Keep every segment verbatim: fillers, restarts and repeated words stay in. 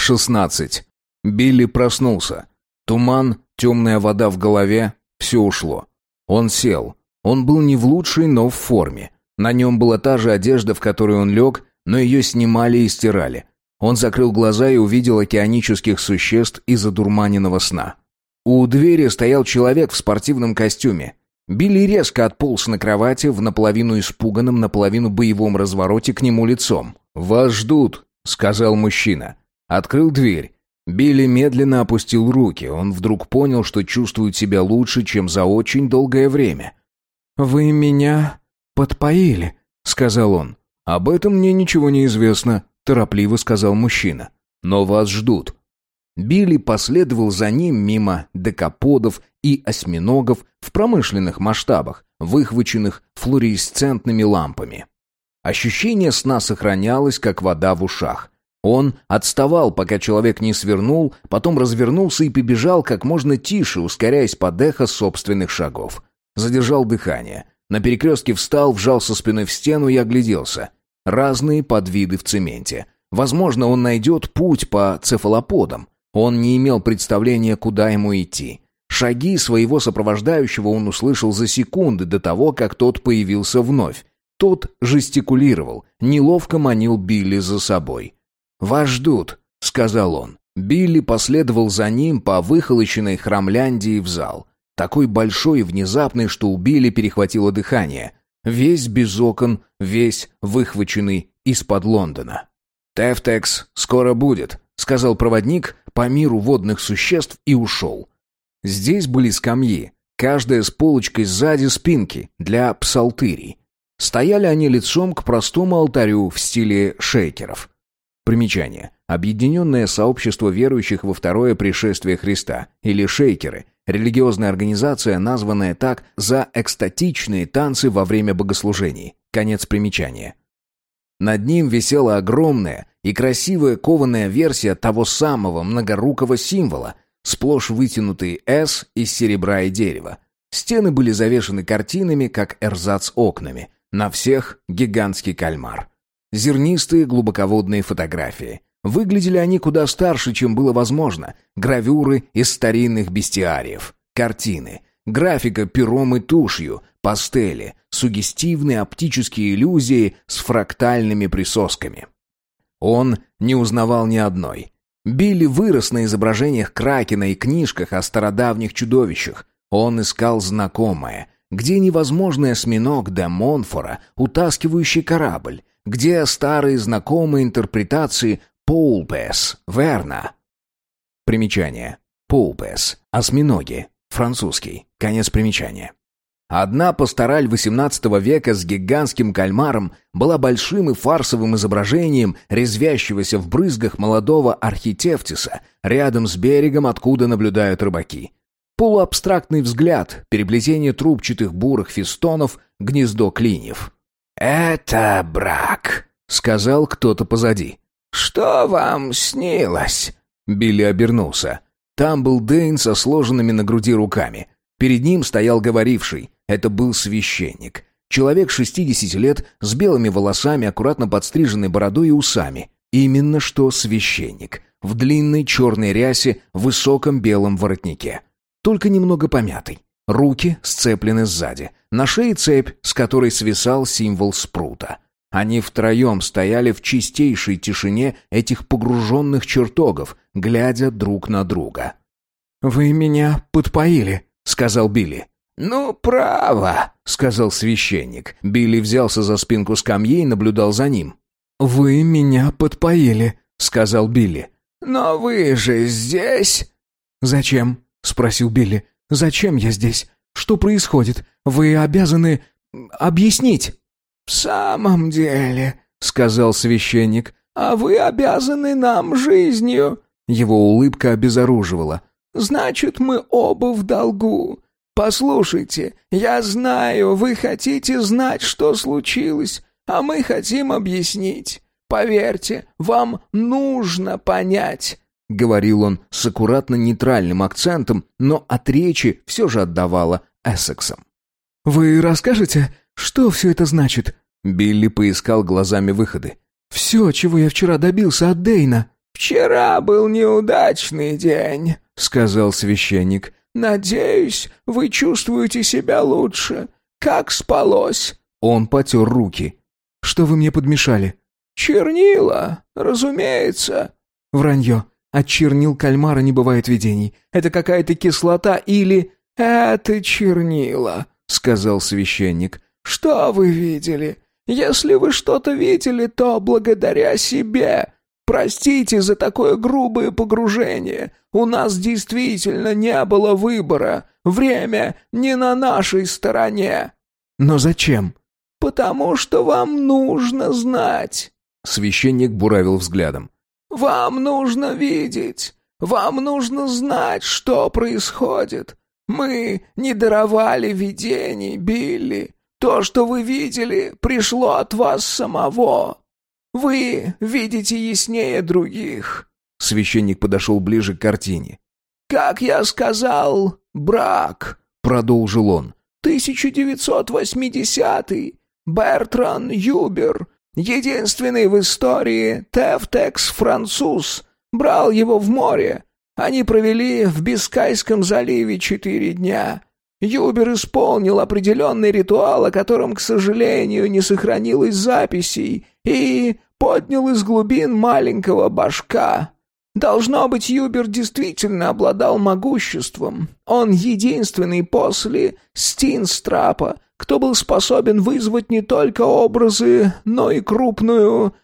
шестнадцать. Билли проснулся. Туман, темная вода в голове, все ушло. Он сел. Он был не в лучшей, но в форме. На нем была та же одежда, в которой он лег, но ее снимали и стирали. Он закрыл глаза и увидел океанических существ из одурманенного сна. У двери стоял человек в спортивном костюме. Билли резко отполз на кровати в наполовину испуганном, наполовину боевом развороте к нему лицом. «Вас ждут», — сказал мужчина. Открыл дверь. Билли медленно опустил руки. Он вдруг понял, что чувствует себя лучше, чем за очень долгое время. «Вы меня подпоили», — сказал он. «Об этом мне ничего не известно», — торопливо сказал мужчина. «Но вас ждут». Билли последовал за ним мимо декаподов и осьминогов в промышленных масштабах, выхваченных флуоресцентными лампами. Ощущение сна сохранялось, как вода в ушах. Он отставал, пока человек не свернул, потом развернулся и побежал как можно тише, ускоряясь под эхо собственных шагов. Задержал дыхание. На перекрестке встал, вжался спиной в стену и огляделся. Разные подвиды в цементе. Возможно, он найдет путь по цефалоподам. Он не имел представления, куда ему идти. Шаги своего сопровождающего он услышал за секунды до того, как тот появился вновь. Тот жестикулировал, неловко манил Билли за собой. «Вас ждут», — сказал он. Билли последовал за ним по выхолощенной Храмляндии в зал. Такой большой и внезапный, что у Билли перехватило дыхание. Весь без окон, весь выхваченный из-под Лондона. «Тефтекс скоро будет», — сказал проводник по миру водных существ и ушел. Здесь были скамьи, каждая с полочкой сзади спинки для псалтырий. Стояли они лицом к простому алтарю в стиле шейкеров. Примечание. Объединенное сообщество верующих во второе пришествие Христа, или шейкеры, религиозная организация, названная так за экстатичные танцы во время богослужений. Конец примечания. Над ним висела огромная и красивая кованая версия того самого многорукого символа, сплошь вытянутый «С» из серебра и дерева. Стены были завешаны картинами, как эрзац окнами. На всех гигантский кальмар. Зернистые глубоководные фотографии. Выглядели они куда старше, чем было возможно. Гравюры из старинных бестиариев. Картины. Графика пером и тушью. Пастели. Суггестивные оптические иллюзии с фрактальными присосками. Он не узнавал ни одной. Билли вырос на изображениях Кракена и книжках о стародавних чудовищах. Он искал знакомое. Где невозможный осьминог де Монфора, утаскивающий корабль? Где старые знакомые интерпретации Поулпес, Верна? Примечание. Поулпес. Осьминоги. Французский. Конец примечания. Одна пастораль восемнадцатого века с гигантским кальмаром была большим и фарсовым изображением резвящегося в брызгах молодого архитефтиса рядом с берегом, откуда наблюдают рыбаки. Полуабстрактный взгляд, переплетение трубчатых бурых фестонов, гнездо клиньев. «Это брак», — сказал кто-то позади. «Что вам снилось?» Билли обернулся. Там был Дэйн со сложенными на груди руками. Перед ним стоял говоривший. Это был священник. Человек шестидесяти лет, с белыми волосами, аккуратно подстриженной бородой и усами. Именно что священник. В длинной черной рясе, в высоком белом воротнике. Только немного помятый. Руки сцеплены сзади. На шее цепь, с которой свисал символ спрута. Они втроем стояли в чистейшей тишине этих погруженных чертогов, глядя друг на друга. «Вы меня подпоили», — сказал Билли. «Ну, право», — сказал священник. Билли взялся за спинку скамьи и наблюдал за ним. «Вы меня подпоили», — сказал Билли. «Но вы же здесь...» «Зачем?» — спросил Билли. «Зачем я здесь? Что происходит? Вы обязаны объяснить». «В самом деле», — сказал священник, — «а вы обязаны нам жизнью». Его улыбка обезоруживала. «Значит, мы оба в долгу. Послушайте, я знаю, вы хотите знать, что случилось, а мы хотим объяснить. Поверьте, вам нужно понять». — говорил он с аккуратно нейтральным акцентом, но от речи все же отдавало Эссексом. «Вы расскажете, что все это значит?» Билли поискал глазами выходы. «Все, чего я вчера добился от Дэйна». «Вчера был неудачный день», — сказал священник. «Надеюсь, вы чувствуете себя лучше. Как спалось?» Он потер руки. «Что вы мне подмешали?» «Чернила, разумеется». «Вранье. От чернил кальмара не бывает видений. Это какая-то кислота или...» «Это чернила», — сказал священник. «Что вы видели? Если вы что-то видели, то благодаря себе. Простите за такое грубое погружение. У нас действительно не было выбора. Время не на нашей стороне». «Но зачем?» «Потому что вам нужно знать». Священник буравил взглядом. «Вам нужно видеть. Вам нужно знать, что происходит. Мы не даровали видений, Билли. То, что вы видели, пришло от вас самого. Вы видите яснее других». Священник подошел ближе к картине. «Как я сказал, брак», — продолжил он. «тысяча девятьсот восьмидесятый. Бертран Юбер, единственный в истории тефтекс-француз, брал его в море. Они провели в Бискайском заливе четыре дня. Юбер исполнил определенный ритуал, о котором, к сожалению, не сохранилось записей, и поднял из глубин маленького башка. Должно быть, Юбер действительно обладал могуществом. Он единственный после Стинстрапа, кто был способен вызвать не только образы, но и крупную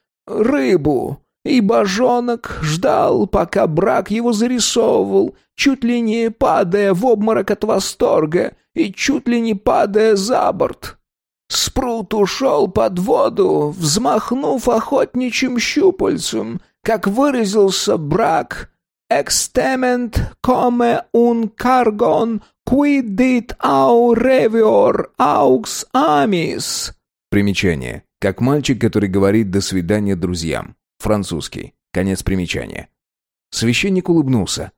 рыбу. И божонок ждал, пока брак его зарисовывал, чуть ли не падая в обморок от восторга и чуть ли не падая за борт. Спрут ушел под воду, взмахнув охотничьим щупальцем, как выразился брак, «extement come un cargon quid dit au revior aux amis». Примечание. Как мальчик, который говорит «до свидания друзьям». Французский. Конец примечания. Священник улыбнулся.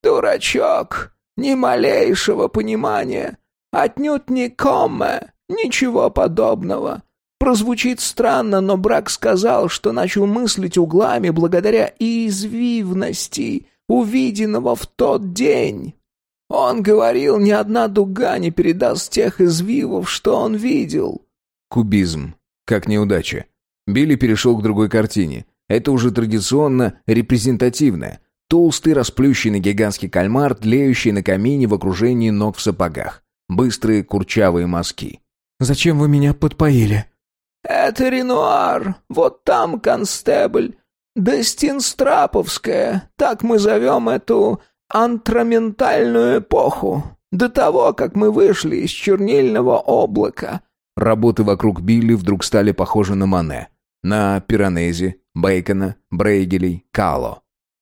«Дурачок! Ни малейшего понимания! Отнюдь не комме! Ничего подобного! Прозвучит странно, но брак сказал, что начал мыслить углами благодаря извивности, увиденного в тот день. Он говорил, ни одна дуга не передаст тех извивов, что он видел». Кубизм. Как неудача. Билли перешел к другой картине. Это уже традиционно репрезентативное. Толстый, расплющенный гигантский кальмар, тлеющий на камине в окружении ног в сапогах. Быстрые курчавые мазки. «Зачем вы меня подпоили?» «Это Ренуар. Вот там констебль. Дестинстраповская. Так мы зовем эту антраментальную эпоху. До того, как мы вышли из чернильного облака». Работы вокруг Билли вдруг стали похожи на Мане. На Пиранези, Бейкона, Брейгелей, Кало.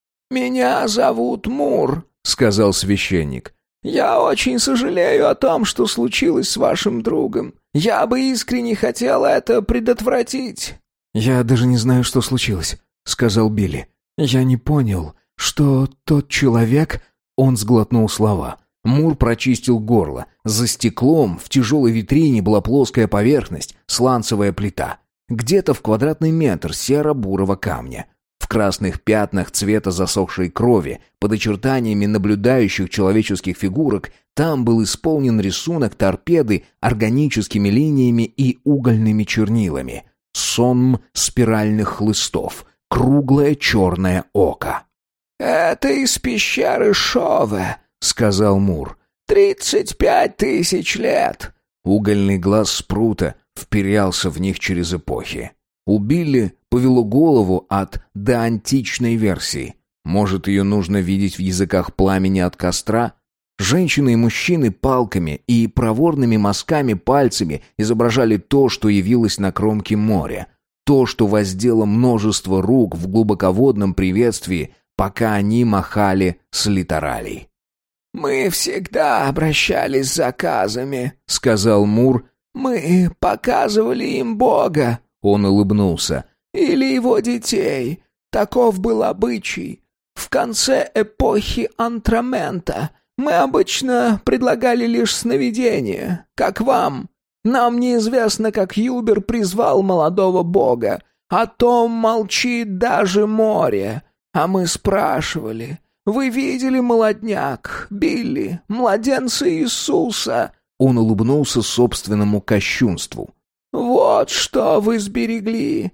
«Меня зовут Мур», — сказал священник. «Я очень сожалею о том, что случилось с вашим другом. Я бы искренне хотел это предотвратить». «Я даже не знаю, что случилось», — сказал Билли. «Я не понял, что тот человек...» Он сглотнул слова. Мур прочистил горло. За стеклом в тяжелой витрине была плоская поверхность, сланцевая плита. Где-то в квадратный метр серо-бурого камня. В красных пятнах цвета засохшей крови, под очертаниями наблюдающих человеческих фигурок, там был исполнен рисунок торпеды органическими линиями и угольными чернилами. Сонм спиральных хлыстов. Круглое черное око. «Это из пещеры Шове», — сказал Мур. «Тридцать пять тысяч лет». Угольный глаз Спрута вперялся в них через эпохи. У Билли повело голову от доантичной версии. Может, ее нужно видеть в языках пламени от костра? Женщины и мужчины палками и проворными мазками пальцами изображали то, что явилось на кромке моря. То, что воздело множество рук в глубоководном приветствии, пока они махали с литералей. «Мы всегда обращались с заказами», — сказал Мур. «Мы показывали им Бога». Он улыбнулся. «Или его детей. Таков был обычай. В конце эпохи антрамента мы обычно предлагали лишь сновидения, как вам. Нам неизвестно, как Юбер призвал молодого бога. О том молчит даже море. А мы спрашивали: «Вы видели молодняк, Билли, младенца Иисуса?» Он улыбнулся собственному кощунству. «Вот что вы сберегли,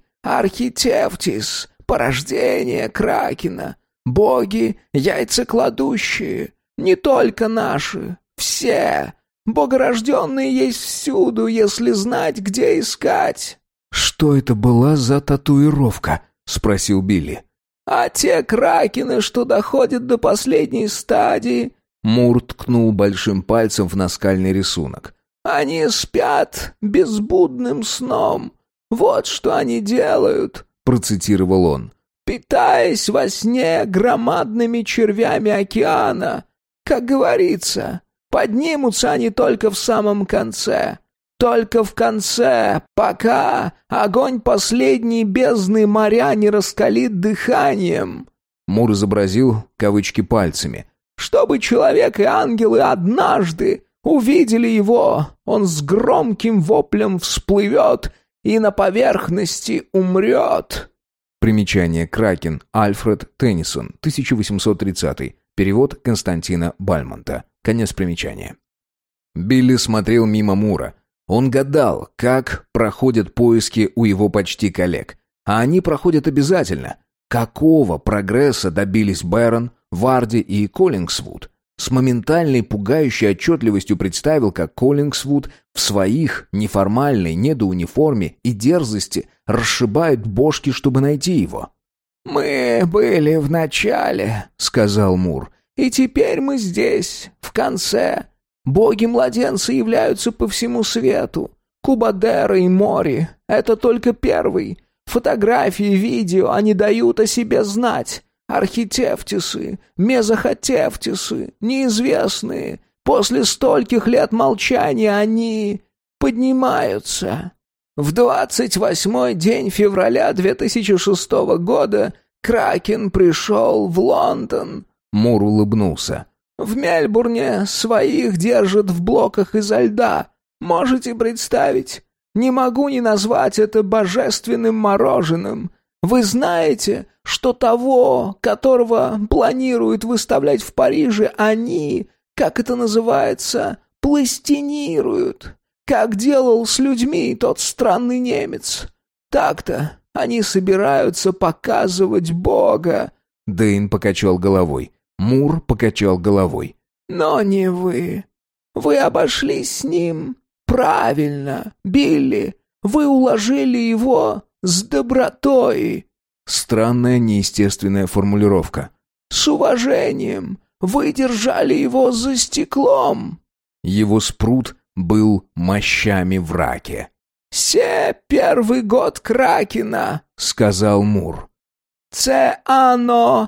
Архитефтис, порождение Кракена, боги яйцекладущие, не только наши, все. Богорожденные есть всюду, если знать, где искать». «Что это была за татуировка?» — спросил Билли. «А те кракены, что доходят до последней стадии...» Мур ткнул большим пальцем в наскальный рисунок. «Они спят безбудным сном. Вот что они делают», — процитировал он. «Питаясь во сне громадными червями океана. Как говорится, поднимутся они только в самом конце. Только в конце, пока огонь последней бездны моря не раскалит дыханием». Мур изобразил кавычки пальцами. «Чтобы человек и ангелы однажды увидели его, он с громким воплем всплывет и на поверхности умрет». Примечание. Кракен. Альфред Теннисон. тысяча восемьсот тридцатый. Перевод Константина Бальмонта. Конец примечания. Билли смотрел мимо Мура. Он гадал, как проходят поиски у его почти коллег. А они проходят обязательно. Какого прогресса добились Бэрон, Варди и Коллингсвуд? С моментальной пугающей отчетливостью представил, как Коллингсвуд в своих неформальной недоуниформе и дерзости расшибает бошки, чтобы найти его. «Мы были в начале», — сказал Мур, — «и теперь мы здесь, в конце. Боги-младенцы являются по всему свету. Кубадера и Мори — это только первый. Фотографии, видео, они дают о себе знать. Архитефтисы, мезохотефтисы, неизвестные. После стольких лет молчания они поднимаются. В двадцать восьмой день февраля две тысячи шестого года Кракен пришел в Лондон». Мур улыбнулся. «В Мельбурне своих держат в блоках изо льда. Можете представить? Не могу не назвать это божественным мороженым. Вы знаете, что того, которого планируют выставлять в Париже, они, как это называется, пластинируют, как делал с людьми тот странный немец. Так-то они собираются показывать Бога». Дэйн покачал головой. Мур покачал головой. «Но не вы. Вы обошлись с ним правильно, Билли. Вы уложили его с добротой». Странная, неестественная формулировка. «С уважением. Вы держали его за стеклом». Его спрут был мощами в раке. «Се первый год Кракена», — сказал Мур. «Це ано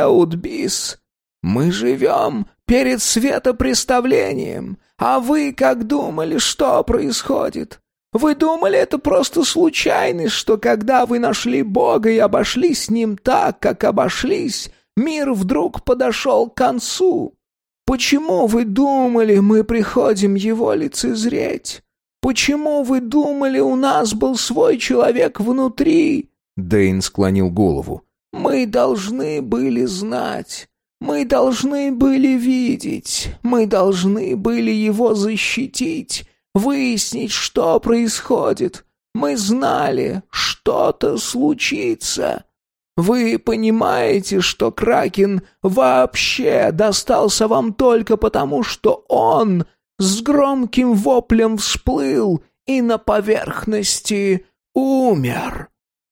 теудбис. Мы живем перед светопреставлением, а вы как думали, что происходит? Вы думали, это просто случайность, что когда вы нашли Бога и обошлись с Ним так, как обошлись, мир вдруг подошел к концу? Почему вы думали, мы приходим Его лицезреть? Почему вы думали, у нас был свой человек внутри?» Дэйн склонил голову. «Мы должны были знать. Мы должны были видеть, мы должны были его защитить, выяснить, что происходит. Мы знали, что-то случится. Вы понимаете, что Кракен вообще достался вам только потому, что он с громким воплем всплыл и на поверхности умер».